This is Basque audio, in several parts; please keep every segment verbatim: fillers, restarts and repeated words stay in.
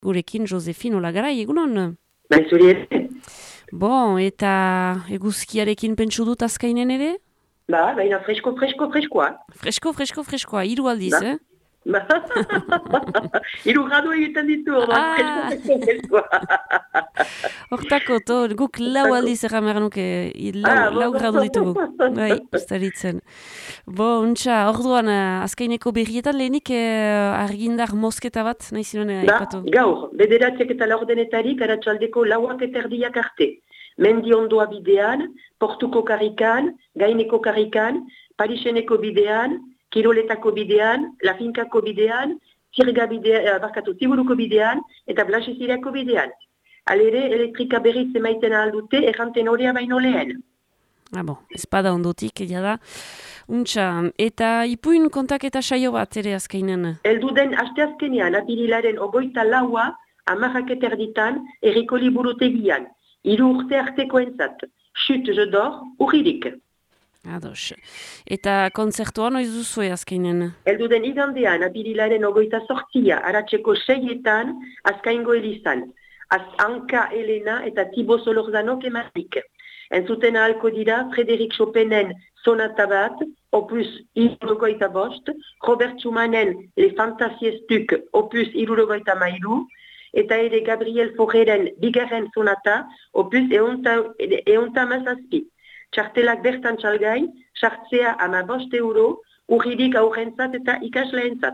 Gurekin Josefin Olagarai, egunon? Bai, zuri ere. Bon, eta eguzkiarekin pentsu dut azkainen ere? Ba, baina fresko, fresko, freskoa. Fresko, fresko, freskoa, hiru aldiz, Ba. eh? Ba. Hiru gradu egiten ditu, orduan, Ah. fresko, fresko, freskoa. Hortako, to, guk lau aldiz erramer nuke, lau, Ah, bo, lau bo, gradu bo. ditugu. Bai, ustaritzen. Bo, untxa, orduan, eh, azkaineko berrietan lehenik eh, argindar mosketa bat, nahi zinuen Ba, aipatu. gaur, bederatziak eta laurdenetarik, aratsaldeko lauak eta erdiak arte. Mendi ondoa bidean, Portuko karrikan, Gaineko karrikan, Pariseneko bidean, Kiroletako bidean, Lafinkako bidean, Zirga bidean, eh, barkatu, Ziburuko bidean, eta Blasezirako bidean. Alere, elektrika berriz emaiten aldute, erranten horea baino lehen. Ah, bon, espada ondotik, egia da. Untxa, eta ipuin kontaketa saio bat ere azkainen. Eldu den asteazkenean, apirilaren ogoita laua, amarrak eta erditan, erriko liburutegian. Hiru urte arteko entzat. Chut, je dors, urririk. Ados. Eta kontzertua noiz duzue azkainen? Eldu den igandean, apirilaren ogoita sortzia, aratzeko seietan, azkaingo elizan. Az Anka Elena eta Tibo Solorzanok ematik. Entzuten ahalko dira, Frederik Chopinen sonata bat, opus irurogoita bost, Robert Schumannen Le Fantasiestuk, opus irurogoita mairu, eta ere Gabriel Foreren bigarren sonata, opus eunta mazazpi. Txartelak bertan txalgai, txartzea ama bost euro, urridik aurrentzat eta ikasleentzat.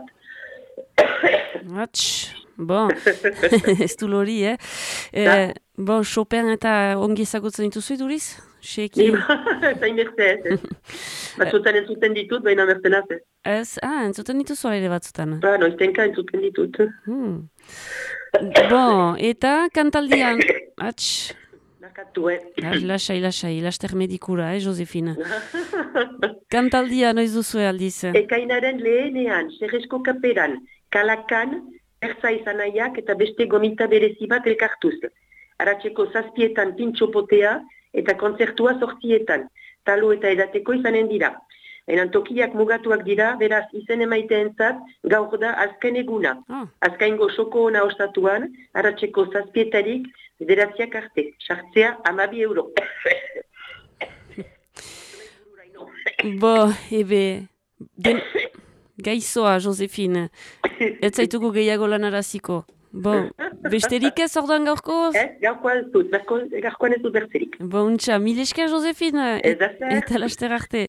Atx, bon, ez du lori, eh? eh bon, Chopin eta ongi ezagutzen dituzu iduriz? Seki? Zain mertze ez. Batzutan entzuten ditut, baina mertenaz ez. Ez, ah, entzuten dituzu ere batzutan. Ba, noiztenka entzuten ditut. Hmm. Bon, eta kantaldian, atx, Nakatu, eh? ah, lasai, lasai, laster medikura, eh, Josefina? Kantaldia noiz duzue aldiz? Ekainaren lehenean, Serresko kaperan, Kalakan, Erza izanaiak eta beste gomita berezi bat elkartuz. Aratzeko zazpietan pintxopotea eta kontzertua sortzietan. Talo eta edateko izanen dira. Enan tokiak mugatuak dira, beraz izen emaiteentzat gaur da azken eguna. Ah. Azkaingo soko ona ostatuan, aratzeko zazpietarik bederatziak arte. Sartzea amabi euro. Bo, ebe, den, gaizoa, Josefine. Ez zaitugu gehiago lanaraziko. Bo, besterik ez orduan gaurko? Eh, gaurkoa ez dut, gaurkoan ez dut bertzerik. Bo, untxa, mil esker, Josefine. Ez da zer. Eta laster arte.